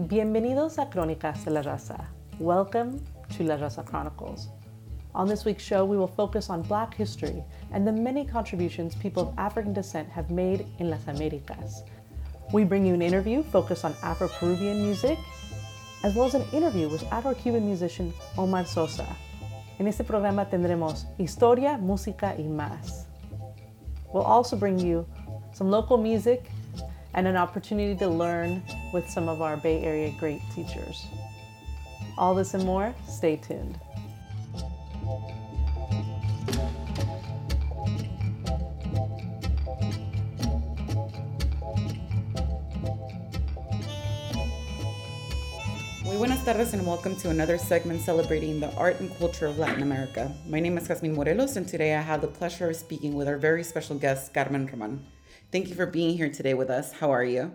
Bienvenidos a Crónicas de la Raza. Welcome to La Raza Chronicles. On this week's show, we will focus on Black history and the many contributions people of African descent have made in Las Americas. We bring you an interview focused on Afro-Peruvian music, as well as an interview with Afro-Cuban musician Omar Sosa. En este programa tendremos historia, música y más. We'll also bring you some local music and an opportunity to learn with some of our Bay Area great teachers. All this and more, stay tuned. Muy buenas tardes and welcome to another segment celebrating the art and culture of Latin America. My name is Jasmine Morelos and today I have the pleasure of speaking with our very special guest, Carmen Roman. Thank you for being here today with us. How are you?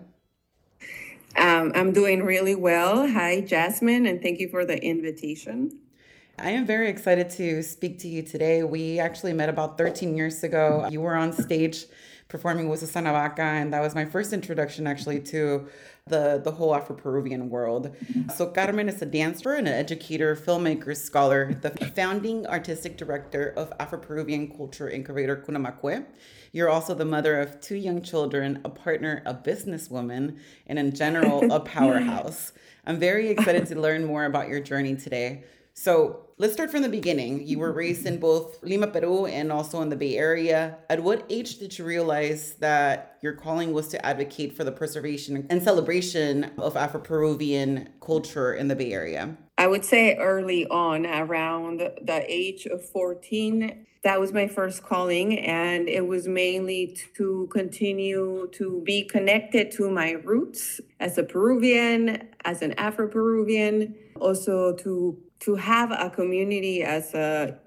I'm doing really well. Hi, Jasmine, and thank you for the invitation. I am very excited to speak to you today. We actually met about 13 years ago. You were on stage performing with Susana Vaca, and that was my first introduction actually to the whole Afro-Peruvian world. So Carmen is a dancer and an educator, filmmaker, scholar, the founding artistic director of Afro-Peruvian Culture Incubator Cunamacue. You're also the mother of 2 young children, a partner, a businesswoman, and in general, a powerhouse. I'm very excited to learn more about your journey today. So let's start from the beginning. You were raised in both Lima, Peru, and also in the Bay Area. At what age did you realize that your calling was to advocate for the preservation and celebration of Afro-Peruvian culture in the Bay Area? I would say early on, around the age of 14, that was my first calling, and it was mainly to continue to be connected to my roots as a Peruvian, as an Afro-Peruvian, also to have a community as a,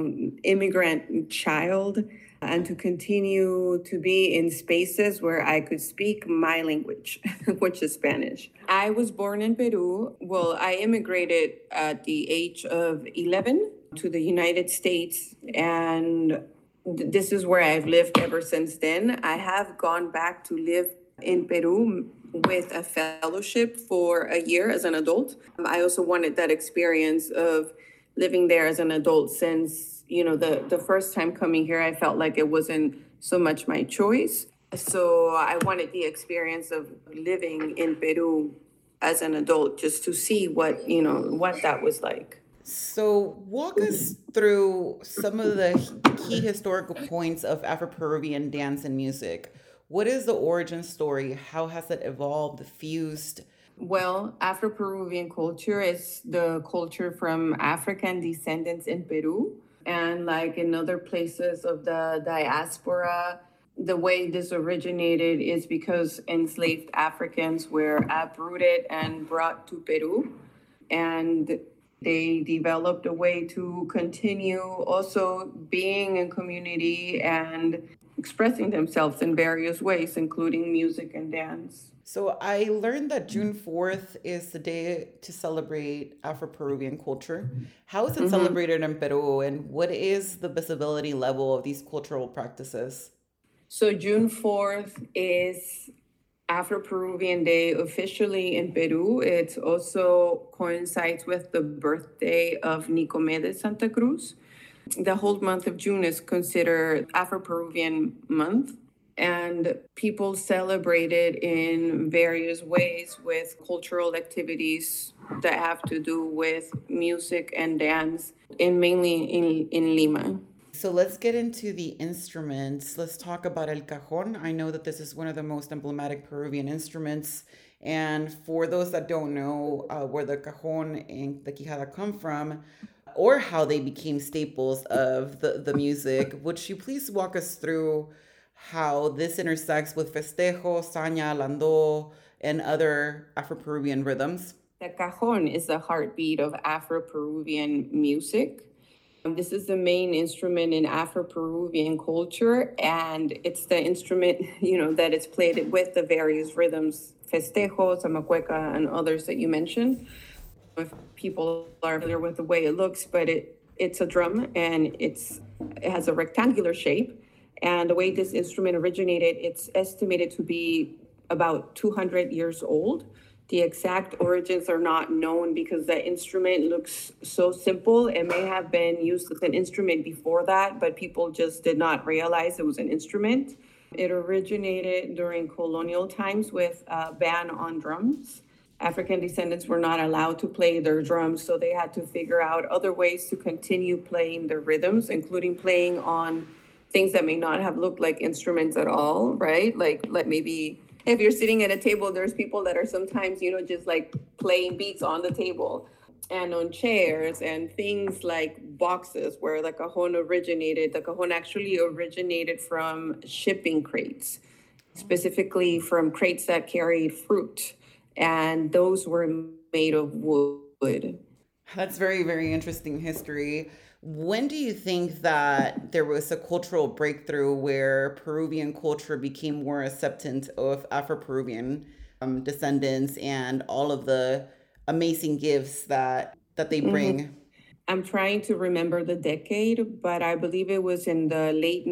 immigrant child, and to continue to be in spaces where I could speak my language, which is Spanish. I was born in Peru. Well, I immigrated at the age of 11 to the United States, and this is where I've lived ever since then. I have gone back to live in Peru with a fellowship for a year as an adult. I also wanted that experience of living there as an adult since, the first time coming here, I felt like it wasn't so much my choice. So I wanted the experience of living in Peru as an adult just to see what that was like. So walk us through some of the key historical points of Afro-Peruvian dance and music. What is the origin story? How has it evolved, fused? Well, Afro-Peruvian culture is the culture from African descendants in Peru. And like in other places of the diaspora, the way this originated is because enslaved Africans were uprooted and brought to Peru. And they developed a way to continue also being in community and expressing themselves in various ways, including music and dance. So I learned that June 4th is the day to celebrate Afro-Peruvian culture. How is it celebrated in Peru, and what is the visibility level of these cultural practices? So June 4th is Afro-Peruvian Day officially in Peru. It also coincides with the birthday of Nicomé de Santa Cruz. The whole month of June is considered Afro-Peruvian month, and people celebrate it in various ways with cultural activities that have to do with music and dance, and mainly in Lima. So let's get into the instruments. Let's talk about el cajón. I know that this is one of the most emblematic Peruvian instruments. And for those that don't know where the cajón and the quijada come from, or how they became staples of the music, would you please walk us through how this intersects with festejo, saña, landó, and other Afro-Peruvian rhythms? The cajón is the heartbeat of Afro-Peruvian music. This is the main instrument in Afro-Peruvian culture, and it's the instrument, that is played with the various rhythms, festejo, zamacueca, and others that you mentioned. If people are familiar with the way it looks, but it's a drum, and it has a rectangular shape. And the way this instrument originated, it's estimated to be about 200 years old. The exact origins are not known because the instrument looks so simple. It may have been used as an instrument before that, but people just did not realize it was an instrument. It originated during colonial times with a ban on drums. African descendants were not allowed to play their drums, so they had to figure out other ways to continue playing their rhythms, including playing on things that may not have looked like instruments at all, right? Like maybe if you're sitting at a table, there's people that are sometimes, just like playing beats on the table and on chairs and things like boxes where the cajon originated. The cajon actually originated from shipping crates, specifically from crates that carried fruit. And those were made of wood. That's very, very interesting history. When do you think that there was a cultural breakthrough where Peruvian culture became more acceptant of Afro-Peruvian descendants and all of the amazing gifts that they bring? I'm trying to remember the decade, but I believe it was in the late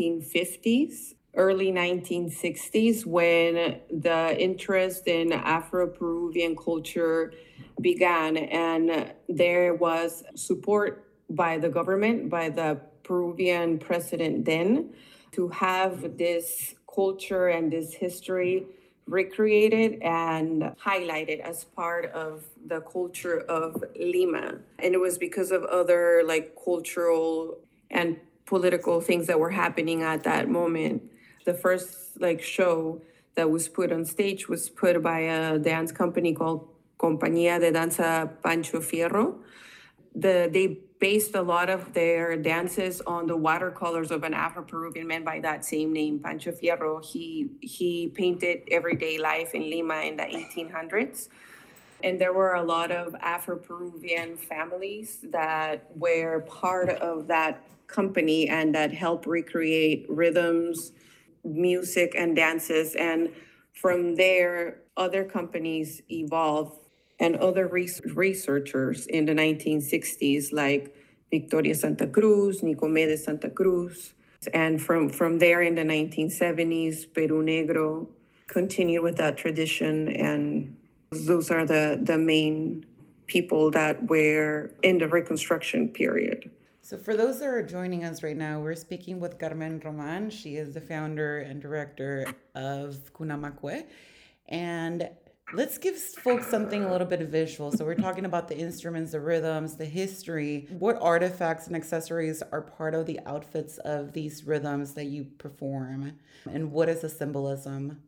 1950s, early 1960s, when the interest in Afro-Peruvian culture began, and there was support by the government, by the Peruvian president then, to have this culture and this history recreated and highlighted as part of the culture of Lima. And it was because of other cultural and political things that were happening at that moment. The first show that was put on stage was put by a dance company called Compañía de Danza Pancho Fierro. They based a lot of their dances on the watercolors of an Afro-Peruvian man by that same name, Pancho Fierro. He painted everyday life in Lima in the 1800s. And there were a lot of Afro-Peruvian families that were part of that company and that helped recreate rhythms, music, and dances. And from there, other companies evolved, and other researchers in the 1960s, like Victoria Santa Cruz, Nicomé de Santa Cruz. And from there in the 1970s, Peru Negro continued with that tradition. And those are the main people that were in the Reconstruction period. So for those that are joining us right now, we're speaking with Carmen Roman. She is the founder and director of Cunamacue. And let's give folks something a little bit visual. So we're talking about the instruments, the rhythms, the history. What artifacts and accessories are part of the outfits of these rhythms that you perform? And what is the symbolism?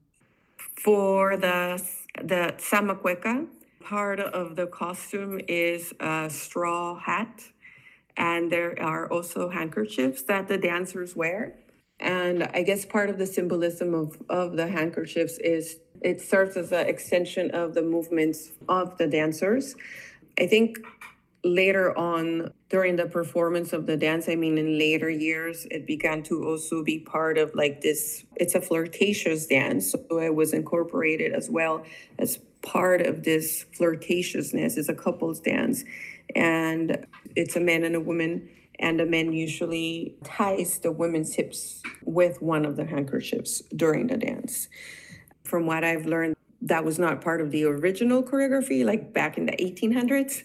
For the Samacueca, part of the costume is a straw hat. And there are also handkerchiefs that the dancers wear. And I guess part of the symbolism of the handkerchiefs is it serves as an extension of the movements of the dancers. I think later on, during the performance of the dance, in later years, it began to also be part of this, it's a flirtatious dance. So it was incorporated as well as part of this flirtatiousness. It's a couples dance. And it's a man and a woman. And the man usually ties the women's hips with one of the handkerchiefs during the dance. From what I've learned, that was not part of the original choreography, back in the 1800s,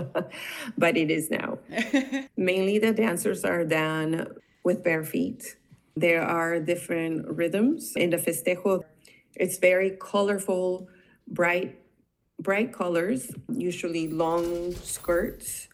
but it is now. Mainly the dancers are done with bare feet. There are different rhythms. In the festejo, it's very colorful, bright colors, usually long skirts.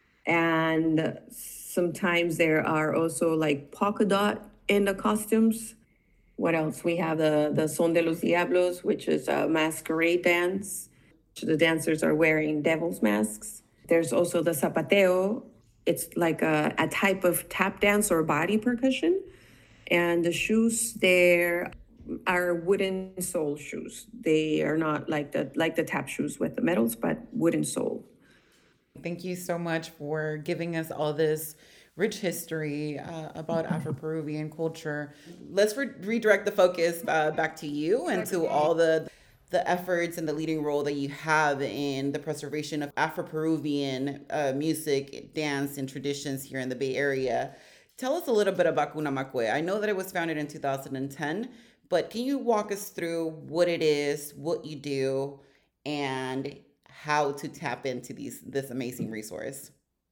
And sometimes there are also polka dot in the costumes. What else? We have the Son de los Diablos, which is a masquerade dance. The dancers are wearing devil's masks. There's also the zapateo. It's like a type of tap dance or body percussion. And the shoes there are wooden sole shoes. They are not like the tap shoes with the medals, but wooden sole. Thank you so much for giving us all this rich history about Afro-Peruvian culture. Let's redirect the focus back to you and to all the efforts and the leading role that you have in the preservation of Afro-Peruvian music, dance, and traditions here in the Bay Area. Tell us a little bit about Cunamacue. I know that it was founded in 2010, but can you walk us through what it is, what you do, and how to tap into this amazing resource.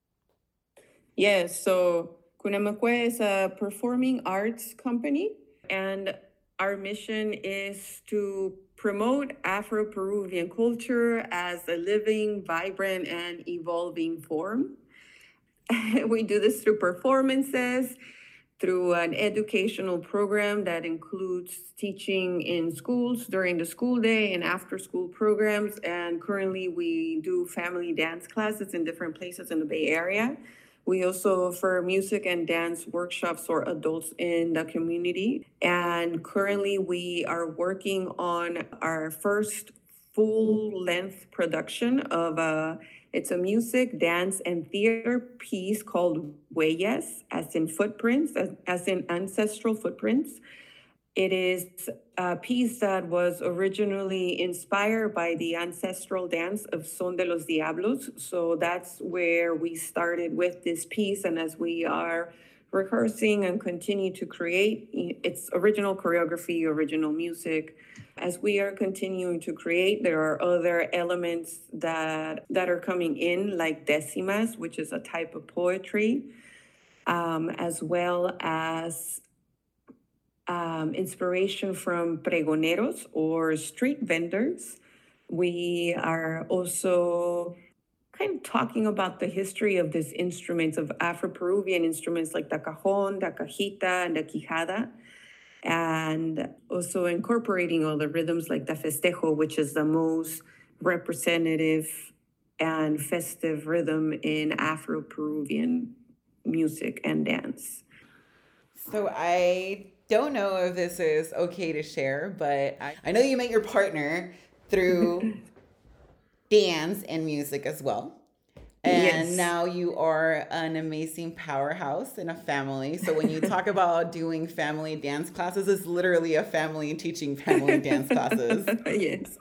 Yes, so Kunamakwe is a performing arts company, and our mission is to promote Afro-Peruvian culture as a living, vibrant, and evolving form. We do this through performances, through an educational program that includes teaching in schools during the school day and after school programs. And currently we do family dance classes in different places in the Bay Area. We also offer music and dance workshops for adults in the community. And currently we are working on our first full-length production of it's a music, dance, and theater piece called Huellas, as in footprints, as in ancestral footprints. It is a piece that was originally inspired by the ancestral dance of Son de los Diablos. So that's where we started with this piece. And as we are rehearsing and continue to create its original choreography, original music, as we are continuing to create, there are other elements that are coming in, like decimas, which is a type of poetry, as well as inspiration from pregoneros or street vendors. We are also kind of talking about the history of these instruments, of Afro-Peruvian instruments like the cajon, the cajita, and the quijada, and also incorporating all the rhythms like the festejo, which is the most representative and festive rhythm in Afro-Peruvian music and dance. So I don't know if this is okay to share, but I know you met your partner through dance and music as well. And Yes. now you are an amazing powerhouse in a family. So when you talk about doing family dance classes, it's literally a family teaching family dance classes. Yes.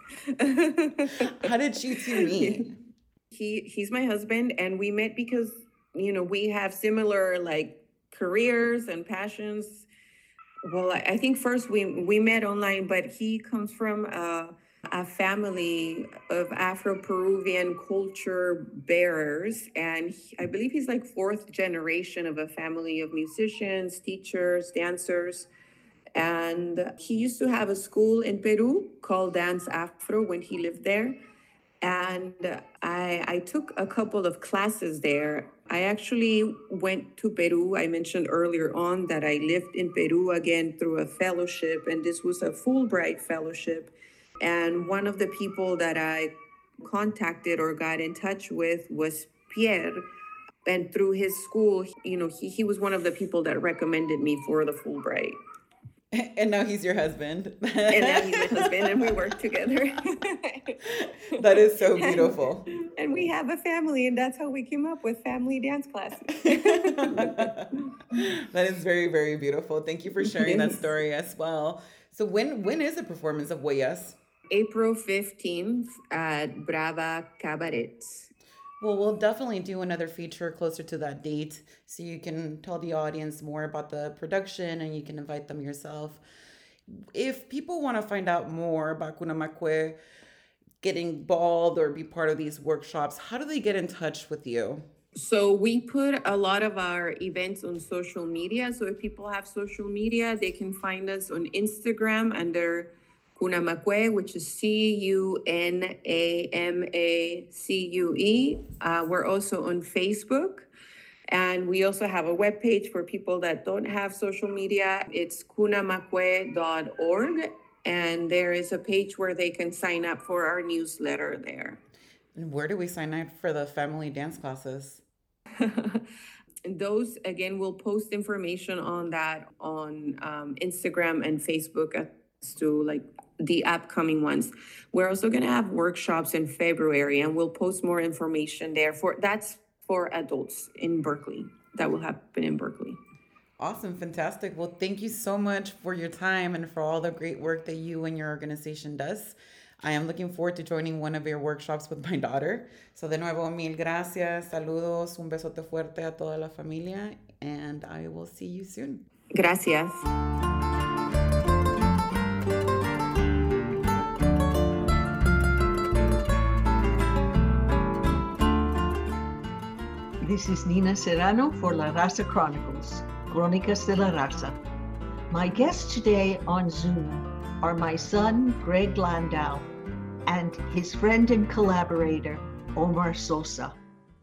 How did you two meet? He's my husband, and we met because, we have similar like careers and passions. Well, I think first we met online, but he comes from a family of Afro-Peruvian culture bearers. And I believe he's like fourth generation of a family of musicians, teachers, dancers. And he used to have a school in Peru called Dance Afro when he lived there. And I took a couple of classes there. I actually went to Peru. I mentioned earlier on that I lived in Peru again through a fellowship, and this was a Fulbright fellowship. And one of the people that I contacted or got in touch with was Pierre. And through his school, he was one of the people that recommended me for the Fulbright. And now he's your husband. And now he's my husband, and we work together. That is so beautiful. And we have a family, and that's how we came up with family dance classes. That is very, very beautiful. Thank you for sharing that Yes. story as well. So when is the performance of Huellas? April 15th at Brava Cabaret. Well, we'll definitely do another feature closer to that date so you can tell the audience more about the production and you can invite them yourself. If people want to find out more about Kunamakwe, get involved or be part of these workshops, how do they get in touch with you? So we put a lot of our events on social media. So if people have social media, they can find us on Instagram under Kunamakwe, which is CUNAMACUE. We're also on Facebook. And we also have a webpage for people that don't have social media. It's kunamakwe.org. And there is a page where they can sign up for our newsletter there. And where do we sign up for the family dance classes? Those, again, we'll post information on that on Instagram and Facebook as to like the upcoming ones. We're also going to have workshops in February, and we'll post more information there. That's for adults in Berkeley. That will happen in Berkeley. Awesome. Fantastic. Well, thank you so much for your time and for all the great work that you and your organization does. I am looking forward to joining one of your workshops with my daughter. So de nuevo, mil gracias, saludos, un besote fuerte a toda la familia, and I will see you soon. Gracias. This is Nina Serrano for La Raza Chronicles, Crónicas de la Raza. My guests today on Zoom are my son, Greg Landau, and his friend and collaborator, Omar Sosa.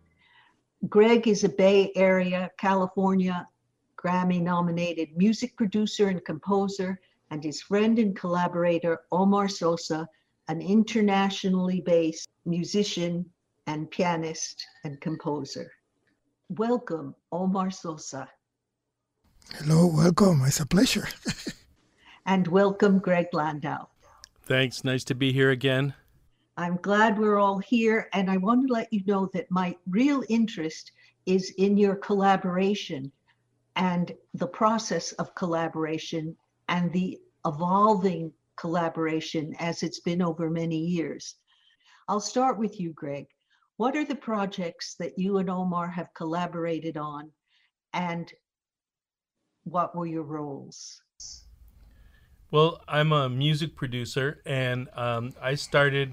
Greg is a Bay Area, California, Grammy-nominated music producer and composer, and his friend and collaborator, Omar Sosa, an internationally based musician and pianist and composer. Welcome, Omar Sosa. Hello, welcome. It's a pleasure. And welcome, Greg Landau. Thanks. Nice to be here again. I'm glad we're all here, and I want to let you know that my real interest is in your collaboration and the process of collaboration and the evolving collaboration as it's been over many years. I'll start with you, Greg. What are the projects that you and Omar have collaborated on, and what were your roles? Well, I'm a music producer, and I started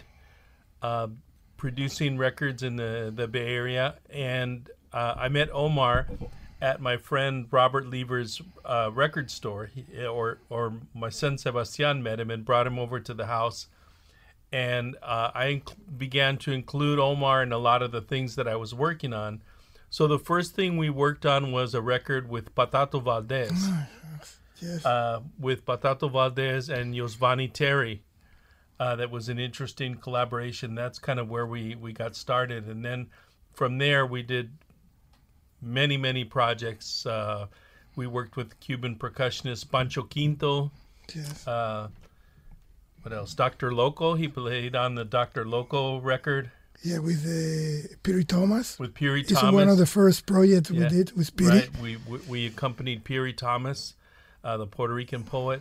producing records in the Bay Area, and I met Omar at my friend Robert Lever's record store, or my son Sebastian met him and brought him over to the house. And I began to include Omar in a lot of the things that I was working on. So the first thing we worked on was a record with Patato Valdez. Yes. With Patato Valdez and Yosvani Terry. That was an interesting collaboration. That's kind of where we got started. And then from there, we did many projects. We worked with Cuban percussionist Pancho Quinto. Yes. What else? Dr. Loco. He played on the Dr. Loco record. Yeah, with Piri Thomas. With Piri It's Thomas. one of the first projects we did with Piri. Right. We accompanied Piri Thomas, the Puerto Rican poet.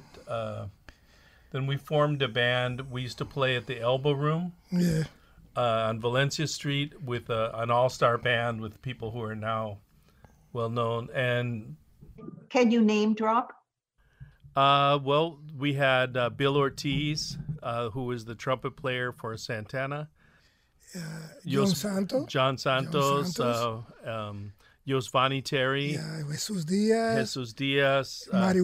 Then we formed a band. We used to play at the Elbow Room. Yeah. On Valencia Street with an all-star band with people who are now well known. And Can you name drop? well, we had Bill Ortiz, who was the trumpet player for Santana. John Santos. John Santos. Yosvani Terry. Yeah, Jesus Diaz. Marty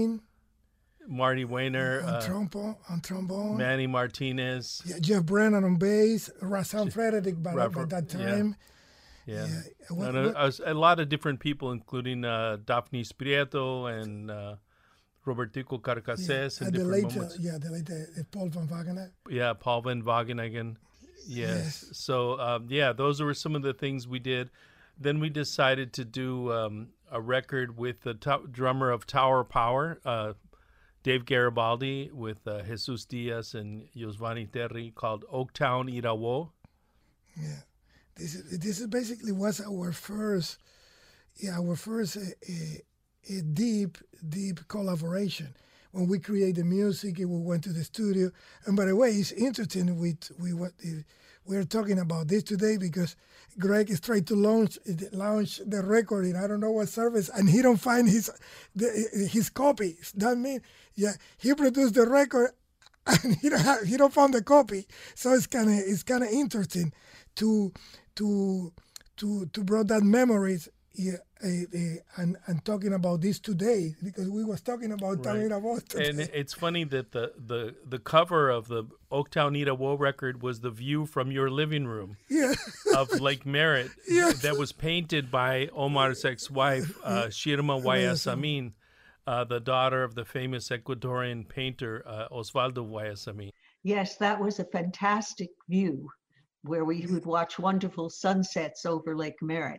Wayner. On trombone. Manny Martinez. Yeah, Jeff Brennan on bass. Rassan Frederick by that time. Yeah. Yeah. A lot of different people, including Daphne Prieto and Robertico Carcases. Yeah. And The different late, moments. Paul van Wagener. Yeah, Paul van Wageningen. Yes. So, those were some of the things we did. Then we decided to do a record with the drummer of Tower Power, Dave Garibaldi, with Jesus Diaz and Yosvani Terry, called Oaktown Irawo. Yeah. This is basically was our first deep collaboration. When we created music, we went to the studio. And by the way, it's interesting we're talking about this today because Greg is trying to launch the record in I don't know what service, and he don't find his copies. That means, he produced the record and he don't find the copy. So it's kind of interesting to bring that memories. And talking about this today because we was talking about Right. Tamira today. And it's funny that the cover of the Oaktown Irawo record was the view from your living room of Lake Merritt that was painted by Omar's ex-wife, Shirma Guayasamín, the daughter of the famous Ecuadorian painter Osvaldo Guayasamín. Yes, that was a fantastic view where we would watch wonderful sunsets over Lake Merritt.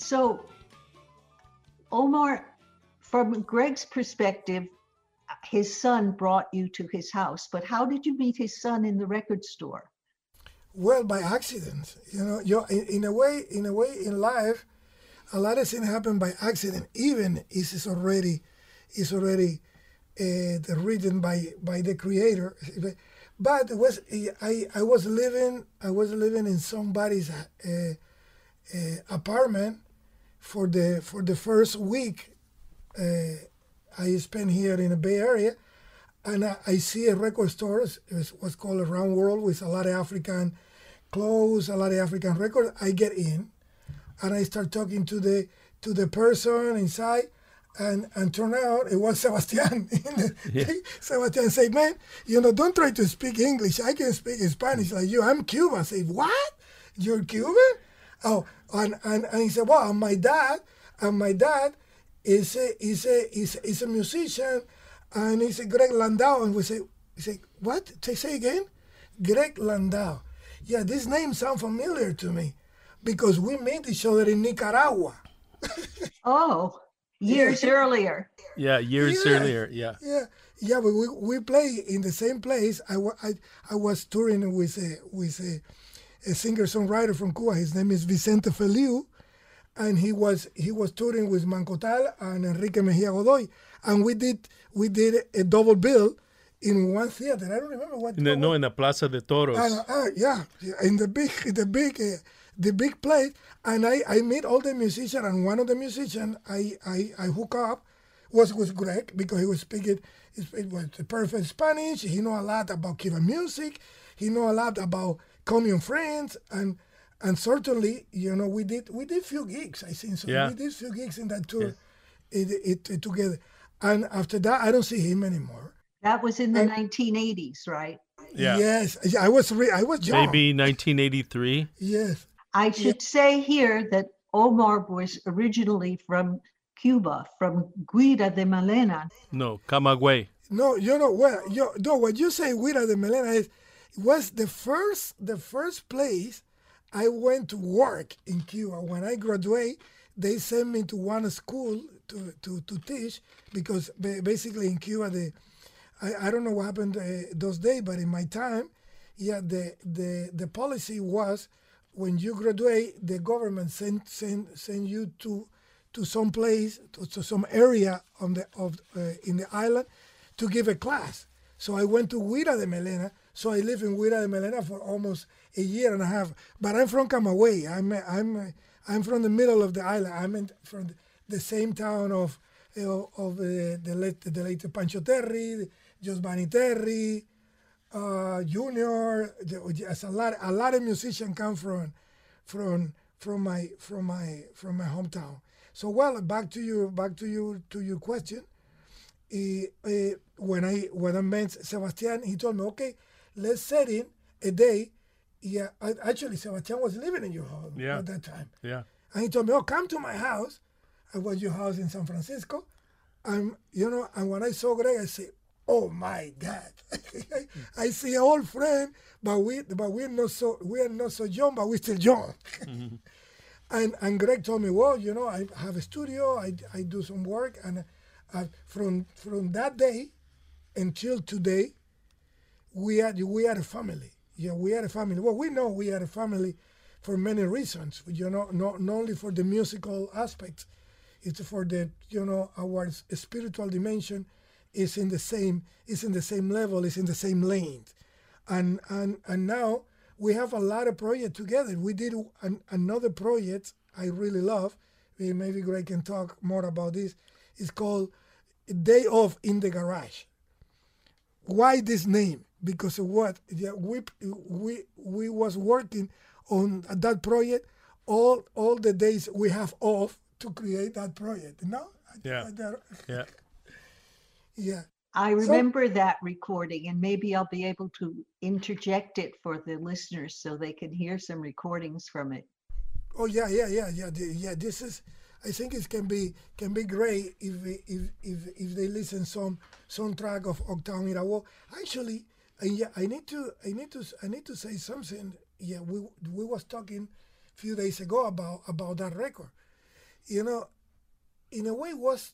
So, Omar, from Greg's perspective, his son brought you to his house, but how did you meet his son in the record store? Well, by accident, in a way, in life, a lot of things happen by accident. Even is already written by the creator. But it was I was living in somebody's apartment for the first week I spent here in the Bay Area, and I see a record store. It was called Around World, with a lot of African clothes, a lot of African records. I get in, and I start talking to the person inside, and turn out it was Sebastian. Sebastian said, "Man, don't try to speak English. I can speak Spanish like you. I'm Cuban." I said, "What? You're Cuban?" Oh, and he said, "Well, my dad is a musician, and he's a Greg Landau." And we say, "What? Say again?" Greg Landau. Yeah, this name sounds familiar to me, because we met each other in Nicaragua. Oh, years earlier. Yeah, years earlier. Yeah. Yeah, but we play in the same place. I was touring with a singer-songwriter from Cuba. His name is Vicente Feliu, and he was touring with Mancotal and Enrique Mejia Godoy, and we did a double bill in one theater. I don't remember what. In the Plaza de Toros. Yeah, in the big place, and I meet all the musicians, and one of the musicians I hook up was Greg, because he was speaking. It was perfect Spanish. He know a lot about Cuban music. He know a lot about common friends, and certainly, we did few gigs. I think so. Yeah. We did few gigs in that tour, it together, and after that, I don't see him anymore. That was in the 1980s, right? Yeah. Yes, I was young. Maybe 1983. Yes. I should say here that Omar was originally from Cuba, from Guira de Malena. No, Camagüey. No, what you say, Guira de Malena, was the first place I went to work in Cuba. When I graduated, they sent me to one school to teach, because basically in Cuba, I don't know what happened those days, but in my time, the policy was, when you graduate, the government send you to some place, to some area in the island, to give a class. So I went to Guira de Malena. So I lived in Guira de Malena for almost a year and a half. But I'm from Camagüey. I'm from the middle of the island. I'm from the same town of the late Pancho Terry, Giovanni Terry, Junior. Yes, a lot of musicians come from my hometown. So, well, back to your question. When I met Sebastian, he told me, "Okay, let's set in a day." Yeah, actually, Sebastian was living in your house at that time. Yeah. And he told me, "Oh, come to my house." I was your house in San Francisco, and when I saw Greg, I said, "Oh my God!" I see an old friend, but we're not so young, but we're still young. Mm-hmm. And Greg told me, "Well, I have a studio. I do some work, and from that day until today, we are a family. Yeah, we are a family. Well, we know we are a family for many reasons. Not only for the musical aspects, it's for the our spiritual dimension is in the same level, is in the same lane, and now we have a lot of projects together. We did another project I really love. Maybe Greg can talk more about this. It's called Day Off in the Garage. Why this name? Because of what? Yeah, we was working on that project all the days we have off to create that project. Yeah. Yeah. Yeah. I remember that recording, and maybe I'll be able to interject it for the listeners so they can hear some recordings from it. Oh yeah. This is, I think it can be great if they listen some track of Octavo Mirabeau. Actually, I need to say something. Yeah, we was talking a few days ago about that record. you know, in a way was,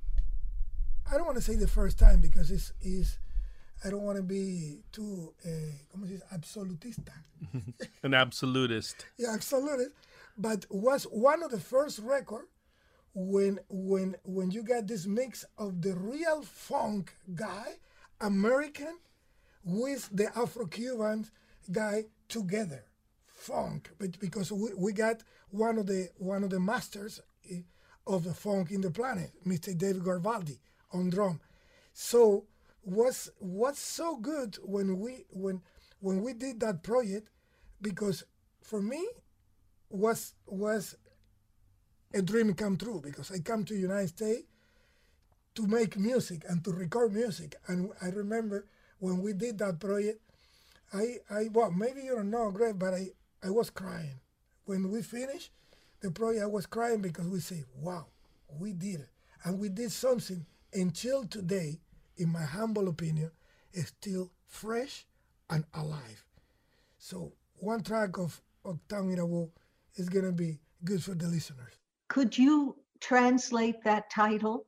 I don't want to say the first time because it's I don't want to be too, ¿cómo se dice? Absolutista. An absolutist. Yeah, absolutist. But was one of the first record when you got this mix of the real funk guy, American, with the Afro-Cuban guy together, funk. But because we got one of the masters of the funk in the planet, Mr. David Garvaldi on drum. So what's so good when we did that project, because for me was a dream come true, because I come to United States to make music and to record music. And I remember when we did that project, well, maybe you don't know, Greg, but I was crying. When we finished the project, I was crying because we say, wow, we did it. And we did something until today, in my humble opinion, is still fresh and alive. So one track of Ocktown Irawo is going to be good for the listeners. Could you translate that title?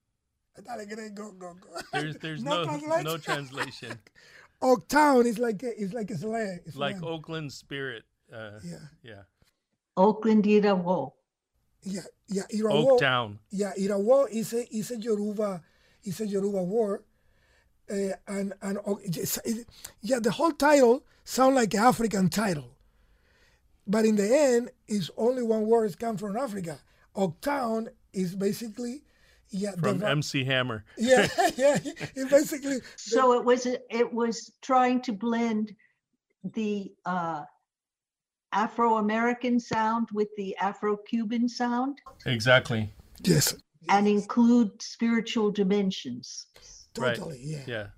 Go. There's No no translation. Ocktown is like a slang. It's Like Oakland spirit. Yeah. Oakland Irawo. Yeah, Irawo. Oaktown. Yeah, Irawo is a Yoruba word, and the whole title sounds like an African title, but in the end, it's only one word come from Africa. Ocktown is basically from MC Hammer. Yeah, it's basically. So it was trying to blend the Afro-American sound with the Afro-Cuban sound. Exactly. Yes. And include spiritual dimensions. Totally. Right. Yeah.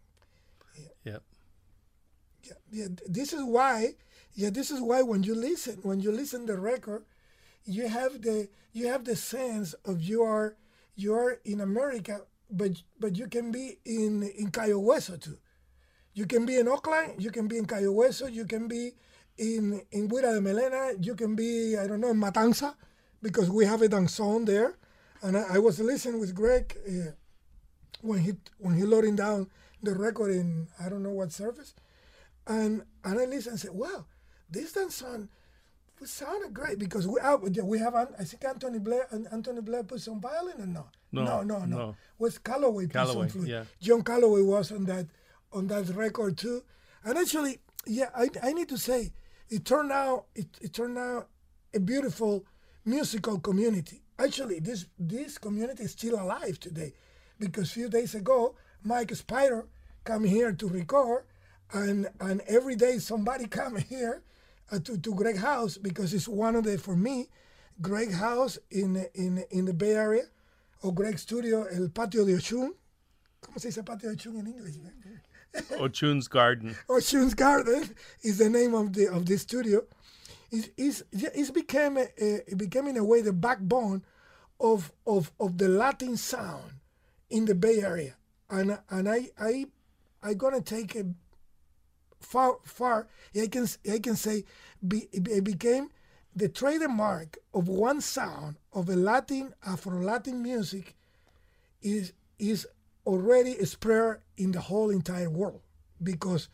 This is why when you listen the record, you have the sense of you are in America, but you can be in Cayo Hueso too. You can be in Oakland, you can be in Cayo Hueso, you can be in Huira de Melena, you can be, I don't know, in Matanza, because we have a danzón there. And I was listening with Greg when he loading down the record in I don't know what service, and I listened and said, wow, this danzón sounded great, because we have I think Anthony Blair put some violin or no. No. Was Calloway put some flute. Yeah. John Calloway was on that record too. And actually, I need to say it turned out a beautiful musical community. Actually, this community is still alive today, because a few days ago, Mike Spider came here to record, and every day somebody come here to Greg House, because it's one of the, for me, Greg House in the Bay Area, or Greg Studio, El Patio de Ochun. ¿Cómo se dice Patio de Ochun en inglés? Ochun's Garden. Ochun's Garden is the name of this studio. It became in a way the backbone of the Latin sound in the Bay Area, and I gonna take it far. I can say it became the trademark of one sound of a Afro-Latin music is already spread in the whole entire world, because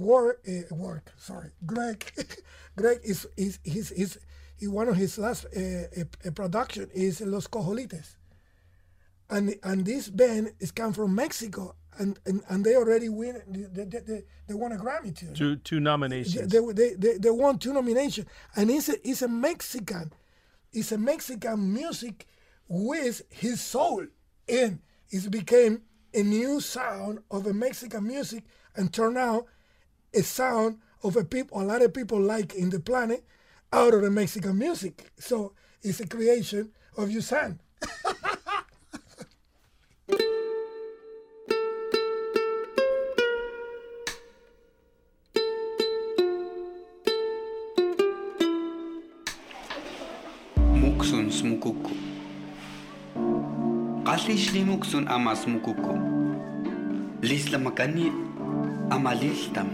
Greg is one of his last production is Los Cojolites, and this band is come from Mexico, and they already win. They won a Grammy too. Two nominations. They won 2 nominations, and it's a Mexican music with his soul in. It became a new sound of a Mexican music, and turned out a sound of a lot of people like in the planet out of the Mexican music. So it's a creation of Yusan. Muksun smukuku. Kalishli muksun amas mukuku. Lisla makani amalistam.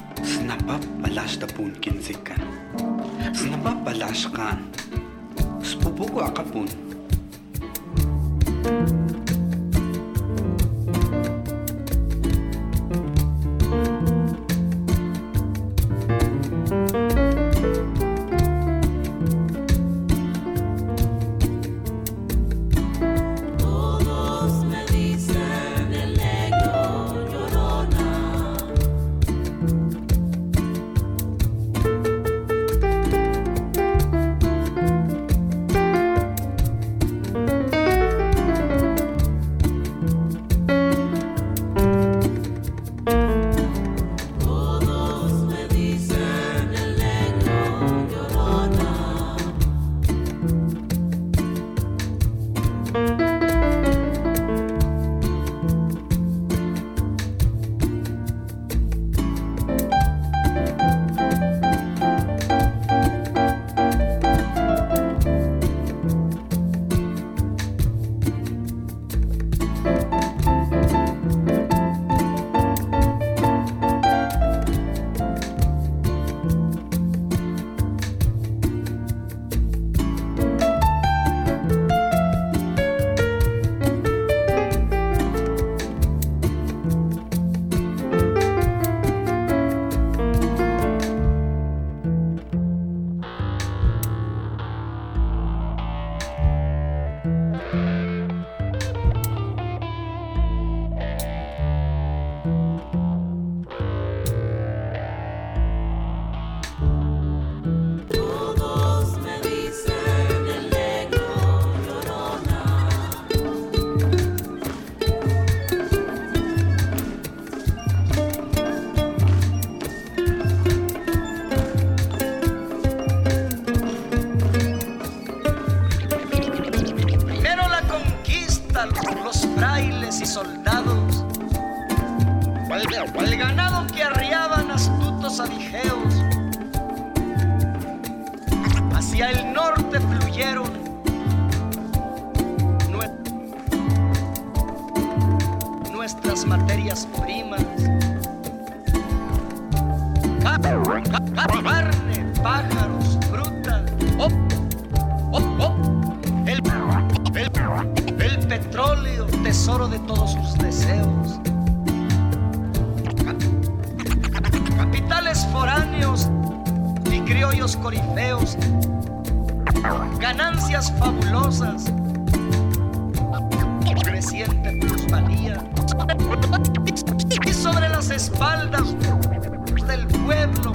Snapap balashta pun kinzikan. Snapap balashkan. Spupuko akapun. soldados, cual ganado que arriaban astutos abigeos. Hacia el norte fluyeron nuestras materias primas. Carne, pájaros, fruta, el petróleo, tesoro de todos sus deseos. Capitales foráneos y criollos corifeos, ganancias fabulosas, creciente plusvalía, y sobre las espaldas del pueblo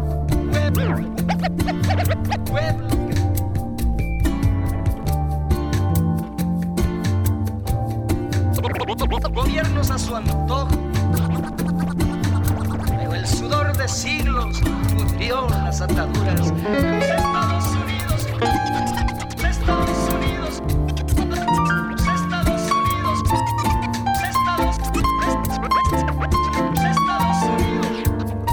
gobiernos a su antojo, pero el sudor de siglos pudrió las ataduras. Los Estados Unidos, los Estados Unidos, los Estados Unidos, los Estados Unidos.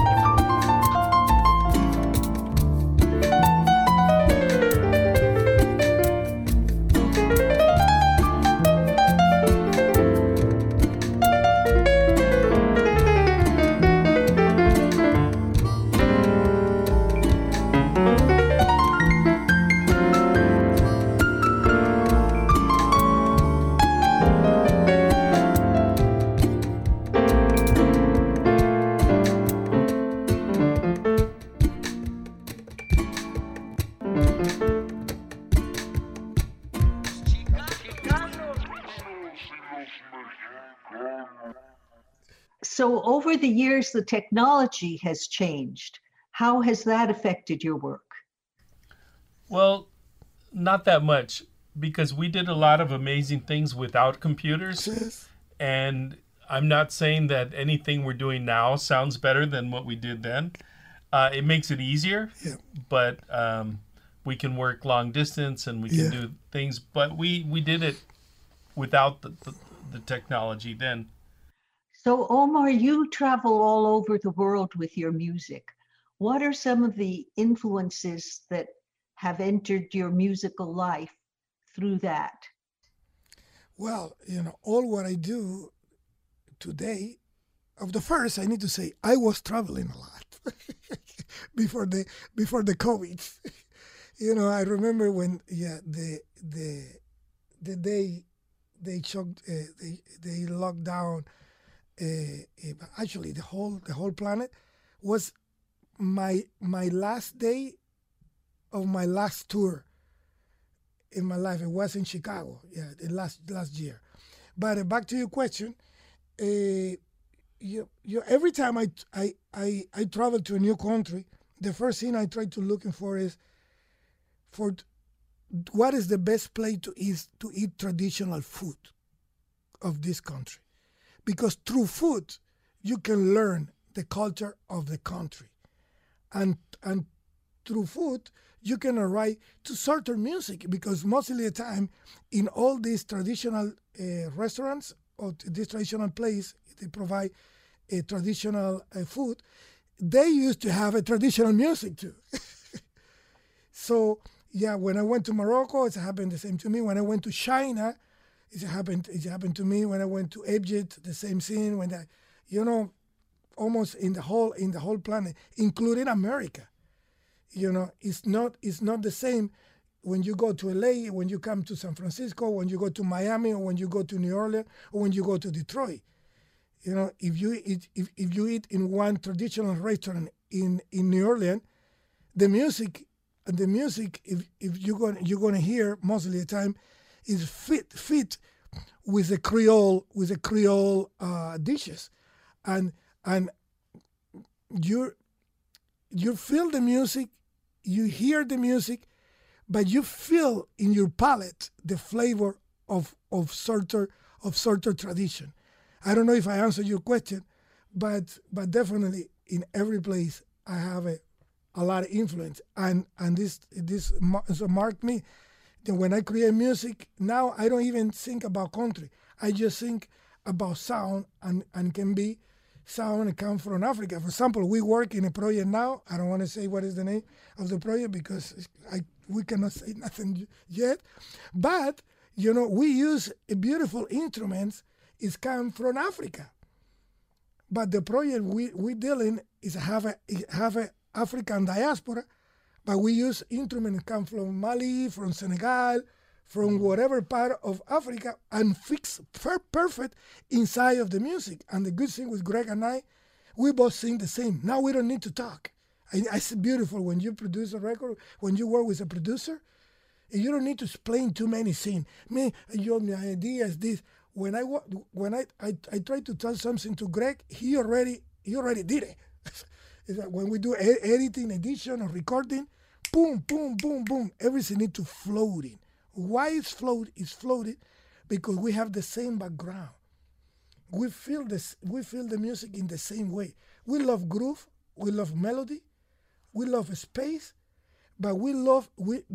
So over the years, the technology has changed. How has that affected your work? Well, not that much, because we did a lot of amazing things without computers. Yes. And I'm not saying that anything we're doing now sounds better than what we did then. It makes it easier, Yeah. but we can work long distance and we can do things. But we did it without the technology then. So Omar, you travel all over the world with your music. What are some of the influences that have entered your musical life through that? Well, all what I do today, of the first, I need to say I was traveling a lot before the COVID. I remember when the day they choked, they locked down. Actually, the whole planet was my last day of my last tour in my life. It was in Chicago, the last year. But back to your question, every time I travel to a new country, the first thing I try to looking for is for what is the best place to eat traditional food of this country, because through food you can learn the culture of the country, and through food you can arrive to certain music, because mostly the time in all these traditional restaurants or this traditional place they provide a traditional food. They used to have a traditional music too. So yeah, when I went to Morocco, it happened the same to me. When I went to China, it happened to me. When I went to Egypt, the same thing. When almost in the whole planet, including America. It's not the same when you go to LA, when you come to San Francisco, when you go to Miami, or when you go to New Orleans, or when you go to Detroit. If you eat in one traditional restaurant in New Orleans, the music if you're gonna hear most of the time is fit with the Creole dishes, and you feel the music, you hear the music, but you feel in your palate the flavor of certain tradition. I don't know if I answered your question, but definitely in every place I have a lot of influence, and this marked me. That when I create music now, I don't even think about country. I just think about sound, and can be sound and come from Africa. For example, we work in a project now. I don't want to say what is the name of the project because we cannot say nothing yet. But we use beautiful instruments. It's come from Africa. But the project we deal in is have a African diaspora, but we use instruments that come from Mali, from Senegal, from whatever part of Africa, and fix perfect inside of the music. And the good thing with Greg and I, we both sing the same. Now we don't need to talk. It's beautiful when you produce a record, when you work with a producer, you don't need to explain too many things. My idea is this. When I try to tell something to Greg, he already did it. Is that when we do editing, edition, or recording, boom, boom, boom, boom, everything needs to float in. Why it's floated? Because we have the same background. We feel the music in the same way. We love groove, we love melody, we love space, but we love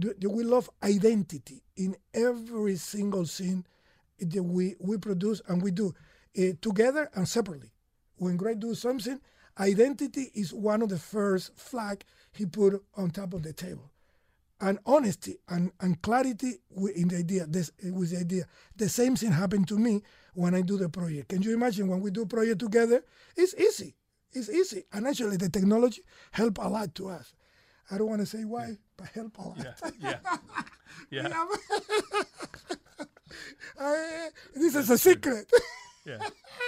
identity in every single thing that we produce, and we do together and separately. When Greg does something, identity is one of the first flag he put on top of the table, and honesty and clarity in the idea. With the idea, the same thing happened to me when I do the project. Can you imagine when we do a project together? It's easy. It's easy, and actually the technology help a lot to us. I don't want to say why, but help a lot. Yeah. This is a secret. Yeah.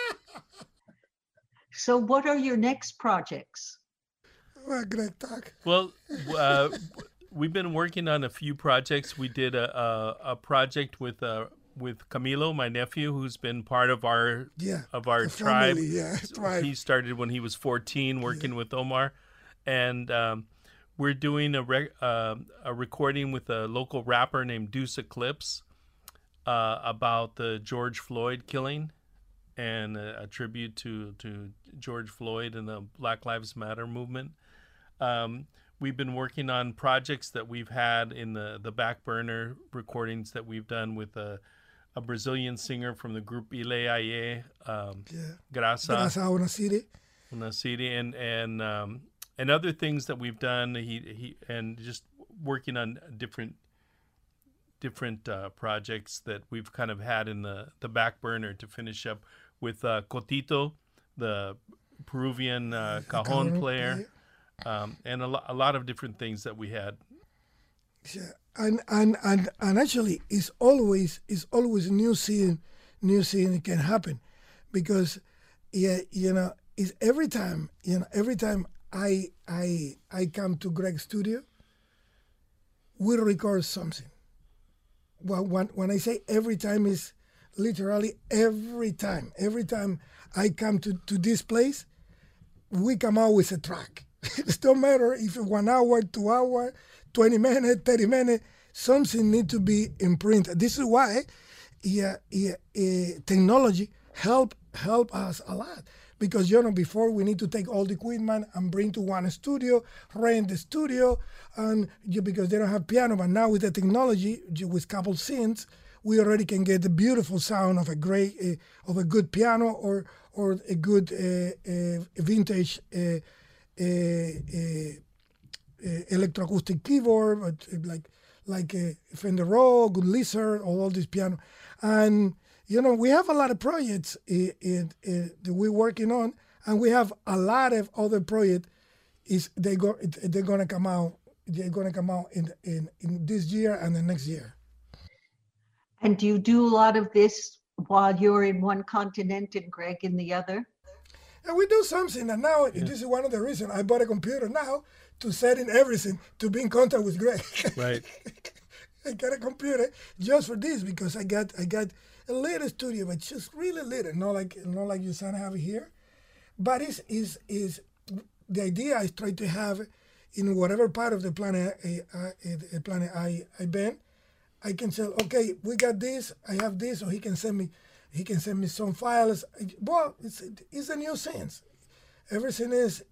So what are your next projects? Well, Greg, talk. Well, we've been working on a few projects. We did a project with Camilo, my nephew, who's been part of our tribe. Tribe. He started when he was 14, working with Omar, and we're doing a recording with a local rapper named Deuce Eclipse about the George Floyd killing, and a tribute to George Floyd and the Black Lives Matter movement. We've been working on projects that we've had in the back burner, recordings that we've done with a Brazilian singer from the group Ile Aie, Graça Una City, and other things that we've done. He and just working on different projects that we've kind of had in the back burner to finish up with Cotito, the Peruvian cajon player, and a lot of different things that we had. Yeah. And actually, it's always new scene it can happen, because it's every time I come to Greg's studio, we record something. Well, when I say every time, is literally every time I come to this place, we come out with a track. It don't matter if 1 hour, 2 hour, 20 minutes, 30 minutes, something need to be imprinted. This is why technology help us a lot. Because, before we need to take all the equipment and bring to one studio, rent the studio, and because they don't have piano. But now with the technology, with couple synths, we already can get the beautiful sound of a good piano or a good vintage electroacoustic keyboard, but like a Fender Rhodes, good Lizard, all this piano. And we have a lot of projects that we're working on, and we have a lot of other projects. They're gonna come out. They're gonna come out in this year and the next year. And do you do a lot of this while you're in one continent and Greg in the other? And we do something, and now this is one of the reasons I bought a computer now to set in everything, to be in contact with Greg. Right. I got a computer just for this, because I got a little studio, but just really little, not like your son have here. But is the idea is try to have in whatever part of the planet I've been, I can say, okay, we got this, I have this, or he can send me some files. Well, it's a new sense. Everything is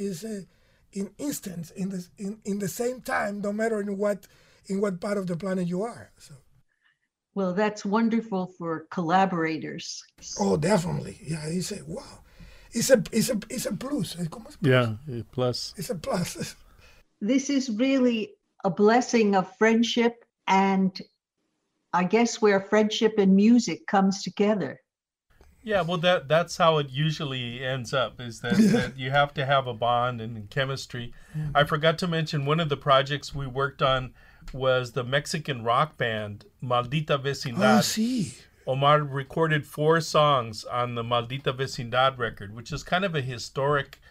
in instance, in the same time, no matter in what part of the planet you are. So. Well, that's wonderful for collaborators. Oh, definitely. Yeah, you say, wow, it's a plus. Yeah, a plus. It's a plus. This is really a blessing of friendship, and I guess where friendship and music comes together. Yeah, well, that's how it usually ends up, is that you have to have a bond and chemistry. I forgot to mention one of the projects we worked on was the Mexican rock band Maldita Vecindad. Oh, sí. Omar recorded 4 songs on the Maldita Vecindad record, which is kind of a historic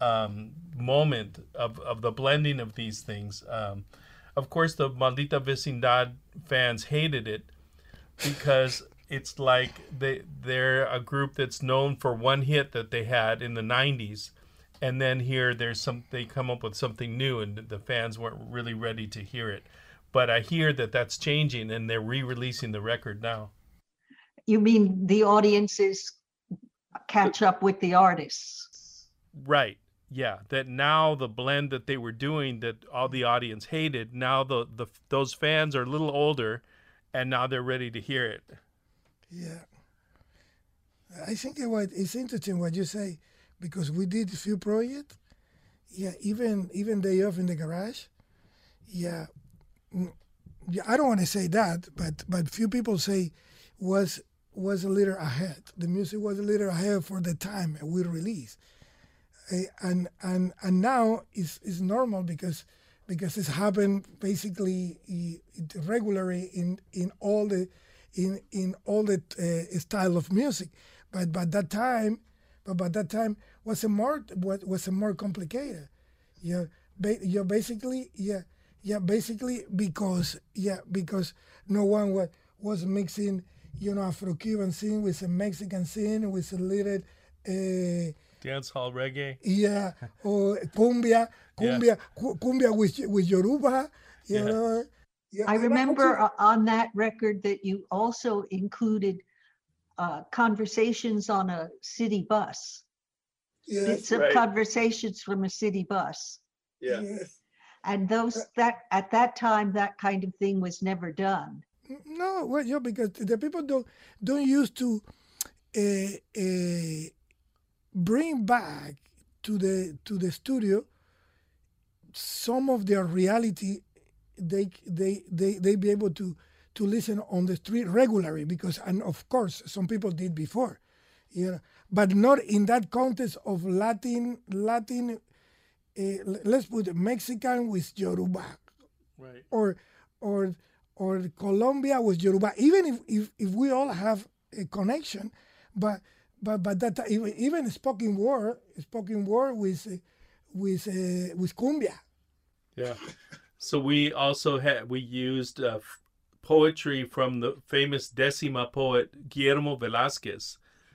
moment of the blending of these things. Of course, the Maldita Vecindad fans hated it because it's like they're a group that's known for one hit that they had in the 90s. And then here they come up with something new, and the fans weren't really ready to hear it. But I hear that that's changing, and they're re-releasing the record now. You mean the audiences catch up with the artists? Right. Yeah. That now the blend that they were doing that all the audience hated, now those fans are a little older, and now they're ready to hear it. Yeah. I think it's interesting what you say, because we did a few projects. Yeah, even Day Off in the Garage. Yeah. I don't want to say that, but few people say was a little ahead. The music was a little ahead for the time we released, and now it's normal because it's happened basically regularly in all the style of music. But by that time was a more complicated. Basically because no one was mixing, Afro-Cuban scene with a Mexican scene with a little dance hall reggae. Yeah, or cumbia with Yoruba. You know. Yeah, I remember on that record that you also included conversations on a city bus. Yes, bits of conversations from a city bus. Yeah. Yes. And at that time, that kind of thing was never done. No, well, because the people don't used to bring back to the studio some of their reality. They be able to listen on the street regularly, and of course some people did before, but not in that context of Latin. Let's put Mexican with Yoruba, Right. or Colombia was Yoruba. Even if we all have a connection, but that even spoken word with cumbia. Yeah. So we also used poetry from the famous Decima poet Guillermo Velázquez.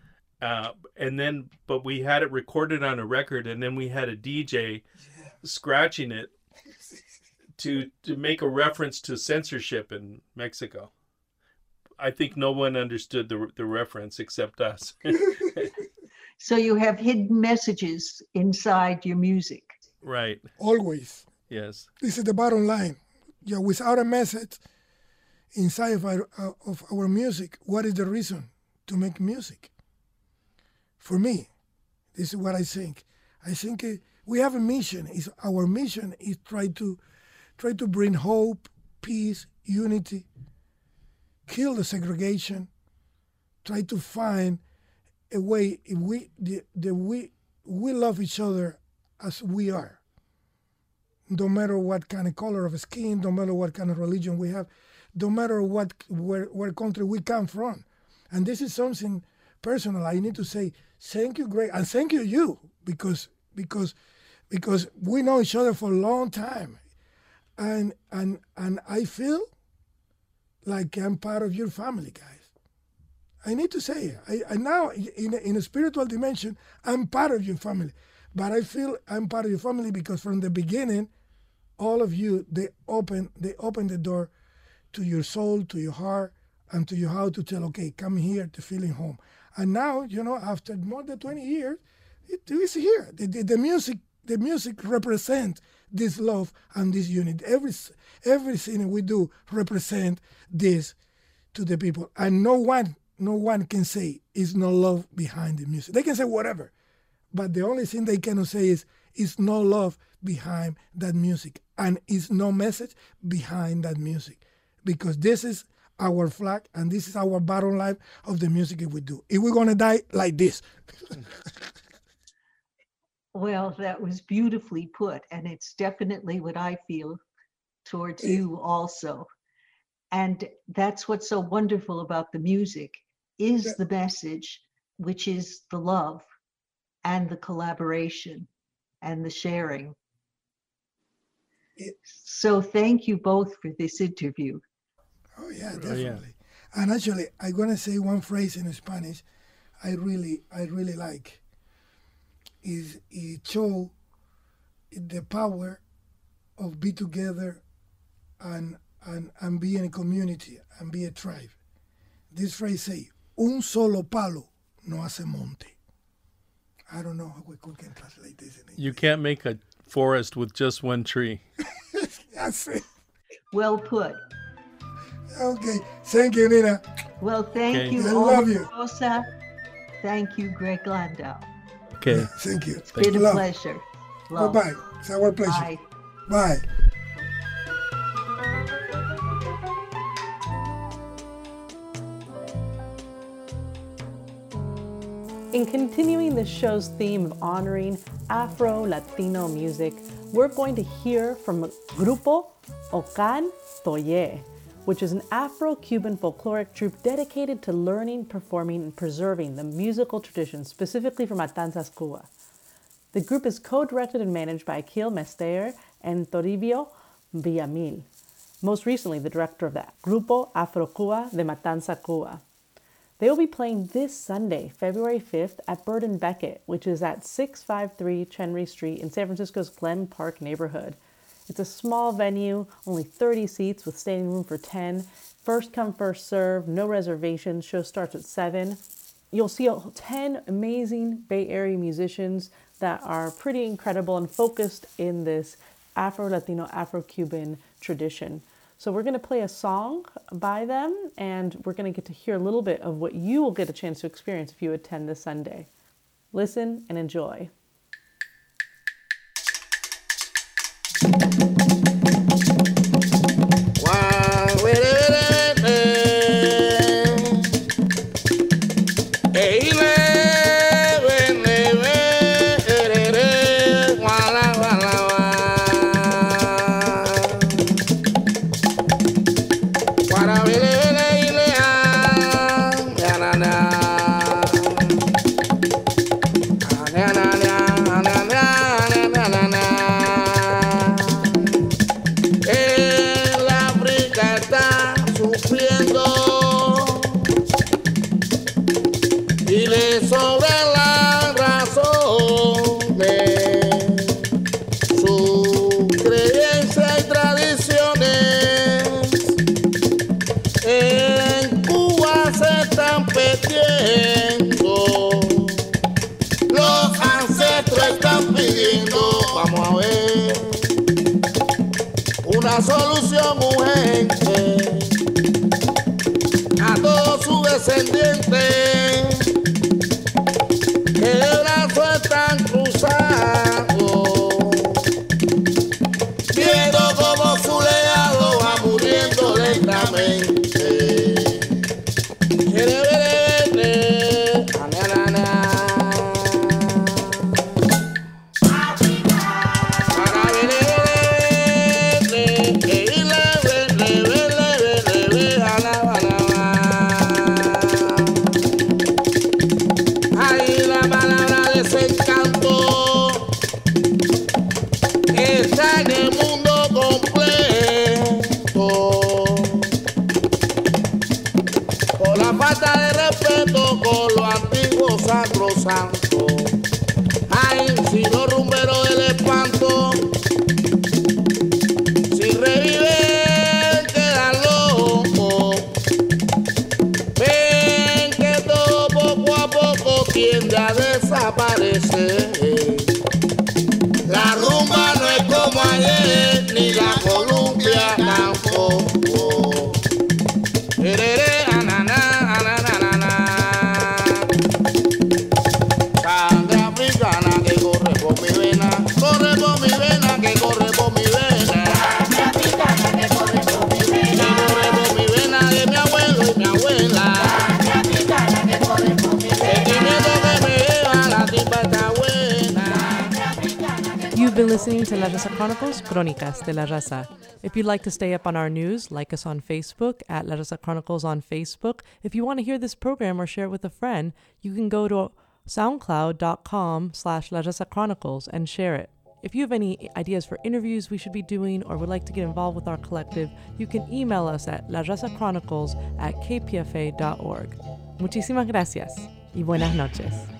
But we had it recorded on a record, and then we had a DJ scratching it to make a reference to censorship in Mexico. I think no one understood the reference except us. So you have hidden messages inside your music. Right. Always. Yes. This is the bottom line. Without a message inside of our music, what is the reason to make music? For me, this is what I think. I think we have a mission. Our mission is try to bring hope, peace, unity, kill the segregation, try to find a way if we love each other as we are. No matter what kind of color of skin, no matter what kind of religion we have, no matter where country we come from. And this is something personal. I need to say thank you, Greg, and thank you, because we know each other for a long time. And I feel like I'm part of your family, guys. I need to say it. I now, in a spiritual dimension, I'm part of your family. But I feel I'm part of your family because from the beginning, all of you, they open the door to your soul, to your heart, and to your how to tell, okay, come here to feeling home. And now, after more than 20 years, it is here. The music represents this love and this unity. Everything we do represent this to the people. And no one can say is no love behind the music. They can say whatever, but the only thing they cannot say is no love behind that music, and is no message behind that music, because this is our flag and this is our bottom line of the music we do. If we're gonna die like this. Well, that was beautifully put, and it's definitely what I feel towards you also. And that's what's so wonderful about the music, is the message, which is the love and the collaboration and the sharing. So thank you both for this interview. Oh yeah, definitely. And actually, I'm gonna say one phrase in Spanish I really like. Is it show the power of be together and be in a community and be a tribe. This phrase say, un solo palo no hace monte. I don't know how we can translate this in English. You can't make a forest with just one tree. That's it. Well put. Okay. Thank you, Nina. Well, thank you. I love you. Rosa. Thank you, Greg Landau. Okay. Thank you. It's been a pleasure. Love. Bye-bye. It's our pleasure. Bye. Bye. In continuing this show's theme of honoring Afro-Latino music, we're going to hear from Grupo Ocan Toye, which is an Afro-Cuban folkloric troupe dedicated to learning, performing, and preserving the musical traditions specifically from Matanzas, Cuba. The group is co-directed and managed by Akil Mester and Toribio Villamil, most recently the director of the Grupo Afro-Cuba de Matanzas, Cuba. They will be playing this Sunday, February 5th, at Bird and Beckett, which is at 653 Chenry Street in San Francisco's Glen Park neighborhood. It's a small venue, only 30 seats with standing room for 10. First come, first serve, no reservations. Show starts at 7. You'll see 10 amazing Bay Area musicians that are pretty incredible and focused in this Afro-Latino, Afro-Cuban tradition. So we're going to play a song by them, and we're going to get to hear a little bit of what you will get a chance to experience if you attend this Sunday. Listen and enjoy. una solución urgente a todos sus descendientes que de brazos están cruzados, viendo como su legado va muriendo lentamente. Con lo antiguo sacrosanto, ay, si los rumberos del espanto, si reviven quedan locos, ven que todo poco a poco tiende a desaparecer. La rumba no es como ayer, ni la Columbia tampoco. You've been listening to La Raza Chronicles, Crónicas de la Raza. If you'd like to stay up on our news, like us on Facebook at La Raza Chronicles on Facebook. If you want to hear this program or share it with a friend, you can go to soundcloud.com/La Raza Chronicles and share it. If you have any ideas for interviews we should be doing or would like to get involved with our collective, you can email us at larazachronicles@kpfa.org. Muchísimas gracias y buenas noches.